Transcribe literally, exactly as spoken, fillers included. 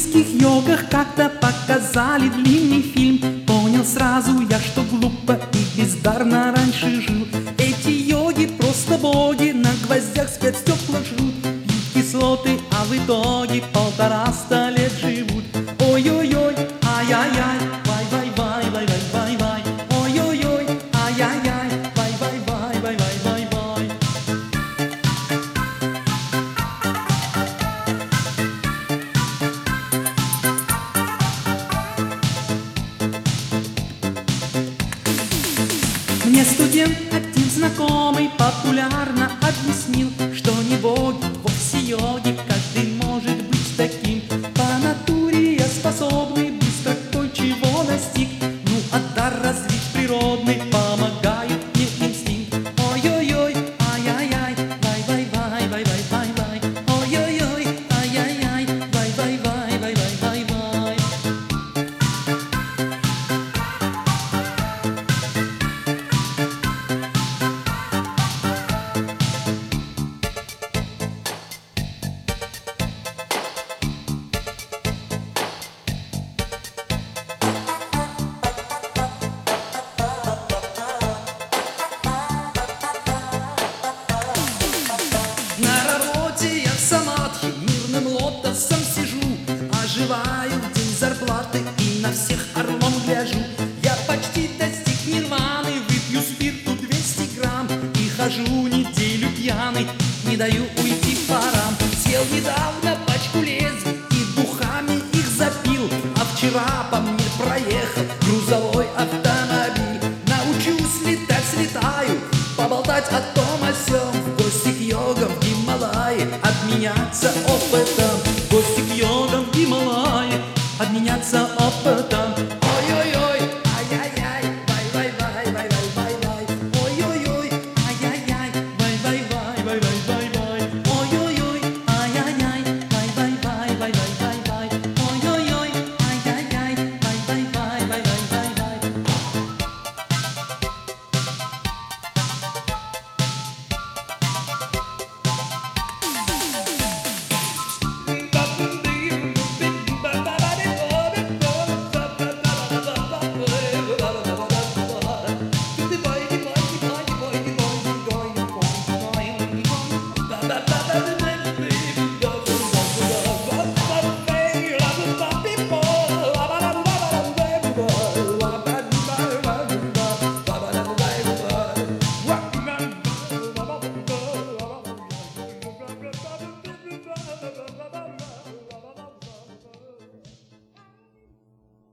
альпийских йогах как-то показали длинный фильм. Понял сразу я, что глупо и бездарно раньше жил. Эти йоги просто боги, на гвоздях спецстекла жрут, пьют кислоты, а в итоге полтораста лет живут. Ой-ой-ой, ай-яй-яй, вай-вай-вай, вай-вай-вай-вай. Ой-ой-ой, ай-яй-яй, вай-вай-вай, вай-вай-вай-вай. Мне студент один знакомый популярно объяснил, что не боги, вовсе йоги, каждый может быть таким. По натуре я способный, быстро кое-чего достиг. Ну а дар развить природный помогает мне инстинкт. Ой-ой-ой, ай-яй-яй, вай-вай-вай, вай-вай-вай-вай. Ой-ой-ой, ай-яй-яй, вай-вай-вай, вай-вай-вай-вай. На работе я в самадхи мирным лотосом сижу, оживаю в день зарплаты и на всех орлом гляжу. Я почти достиг нирваны, выпью спирту двести грамм и хожу неделю пьяный, не даю уйти парам. Съел недавно пачку лезвий и духами их запил, а вчера по мне проехал грузовой автомобиль. Научусь летать, слетаю, поболтать о том о сём, в гости к йогам в Гималайи, обменяться опытом. В гости к йогам в Гималайи, обменяться опытом.